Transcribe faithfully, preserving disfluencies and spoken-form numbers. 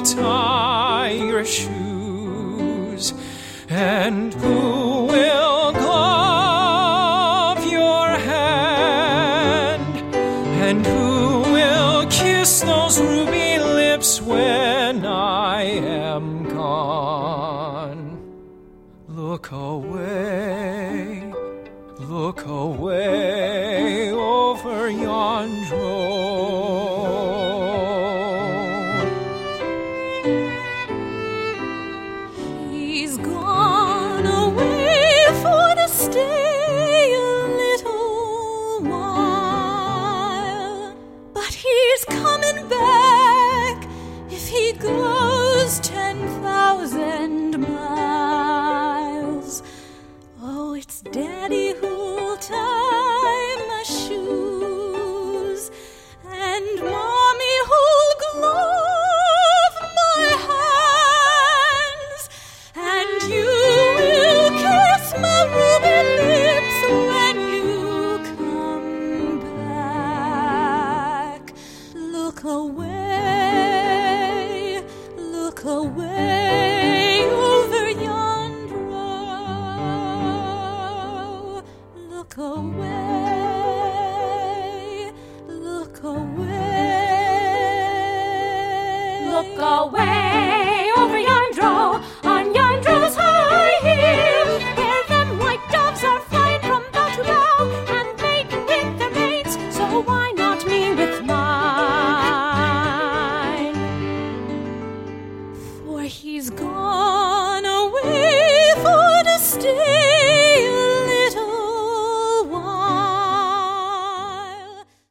tie your shoes? And who will glove your hand? And who will kiss those ruby lips when I am gone? Look away, look away over yon road. He's gone away for to stay a little while, but he's coming back if he goes ten thousand miles. Oh, it's Daddy who'll tie my shoes, and Mommy who'll glove my hands, and you will kiss my ruby lips when you come back. Look away, look away over yonder road. Look away, look away.